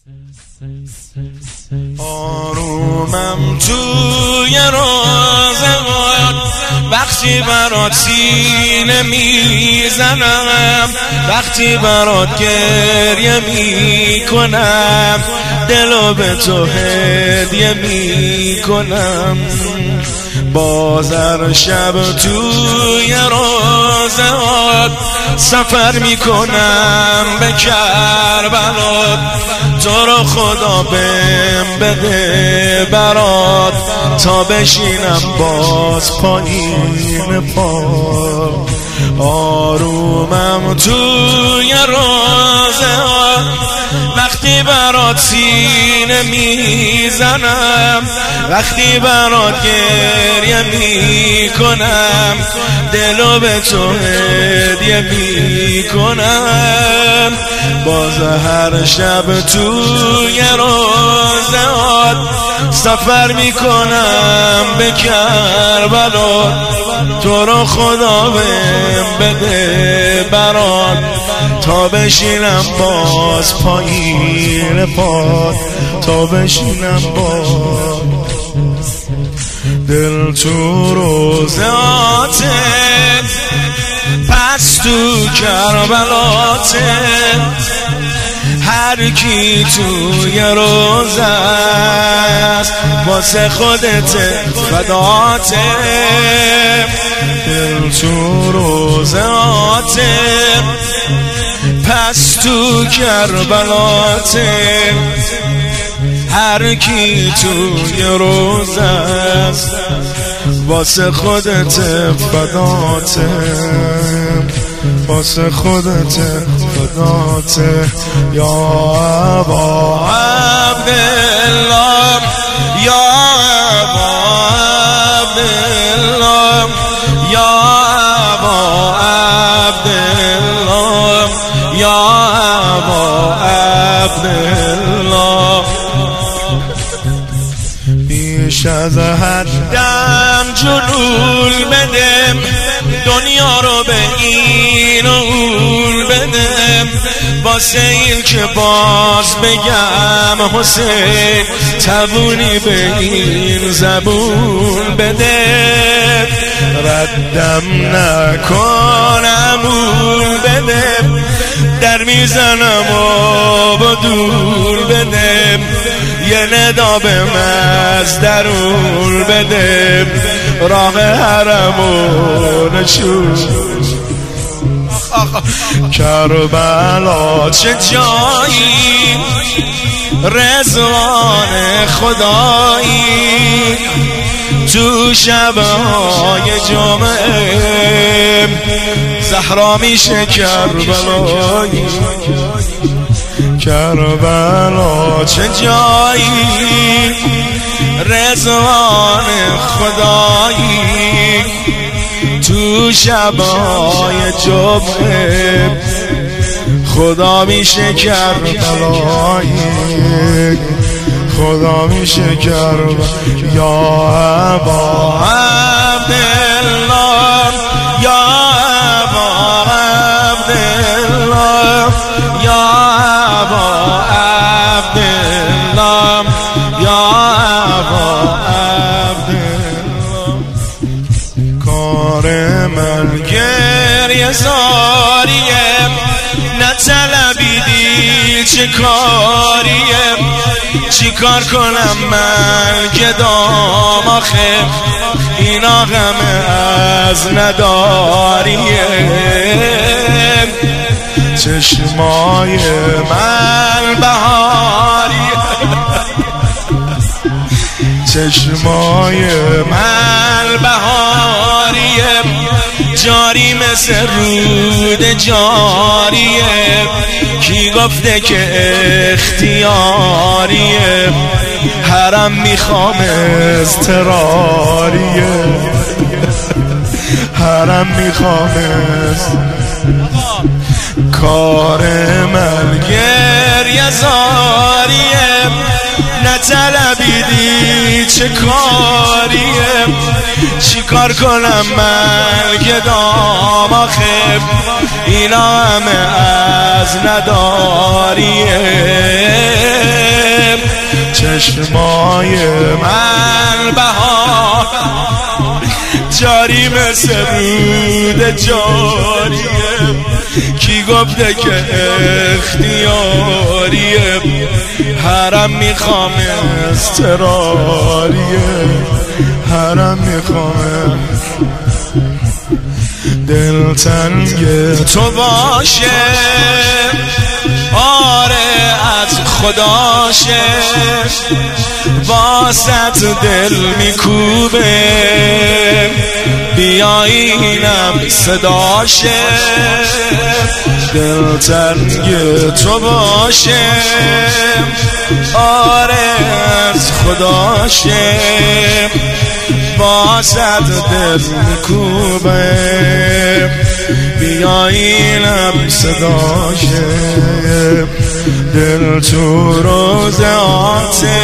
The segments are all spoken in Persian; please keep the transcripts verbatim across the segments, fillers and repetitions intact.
آرومم توی روزگار وقتی برات سینه میزنم، وقتی برات گریه میکنم، دلو به تو هدیه میکنم. بازر شب توی روزگار سفر میکنم به کربلا، تو رو خدا بهم بده برات تا بشینم باز پایین پا. آرومم توی روزگار وقتی برات سینه میزنم، وقتی برات گریه میکنم، دلو به تو هدیه میکنم. باز هر شب توی روزگار سفر میکنم به کربلا، تو رو خدا بهم بده برات تا بشینم باز پایین پات، تا بشینم باز. دل تو روزاته پس تو کربلاته، هر کی توی روزه است واسه خودت فداته. دل تو روزاته پس تو کربلاته، هر کی توی روزه است واسه خودت فداته، واسه خودت فداته. یا ابا عبدالله، یا ابا عبدالله، یا ابا عبدالله، یا ابا عبدالله. بیش از حدم جلول بدم، دنیا رو به این و اون بدم، واسه این که باز بگم حسین تبونی به این زبون بده. ردم نکنم اون بدم، در میزنم و با دور بدم، یه ندا به مزدرون بدم، راه حرمون نشون. کربلا چه جایی رضوان خدایی، تو شبهای جمعه زهرا میشه کربلایی. کربلا چه جایی رضوان خدایی، تو شبهای جمعه خدا میشه کربلایی، خدا میشه کربلا. یا ابا عبدالله، یا ابا عبدالله، یا ابا عبدالله، یا ابا عبدالله. کار من گریه زاریم، نطلبیدی چه کاریم، چی کار کنم من که دام آخه اینا غم از نداریم. چشمای من بهاری، چشمای من بهاریه، جاری مثل رود جاریه، کی گفته که اختیاریه، حرم میخوام اضطراریه، حرم میخوام. کار من گریه زاریه، نطلبیدی چه کاریه، چی کار کنم من که دام آخه اینا همه از نداریه. چشمای من بهار جاری مثل رود جاریه کی گفته که اختیاریه حرم میخوام استراریه حرم میخوام دلتنگ تو باشه آره از خداشه واسط دل میکوبه بیایینم صداشه دلتنگ تو باشه آره از خداشه واسط دل میکوبه بیایینم صداشه دل تو روزاته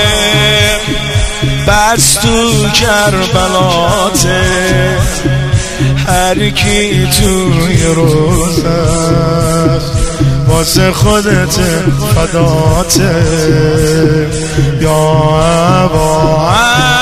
بس تو کربلاته هر کی توی روزه واسه خودت فداته یا ابا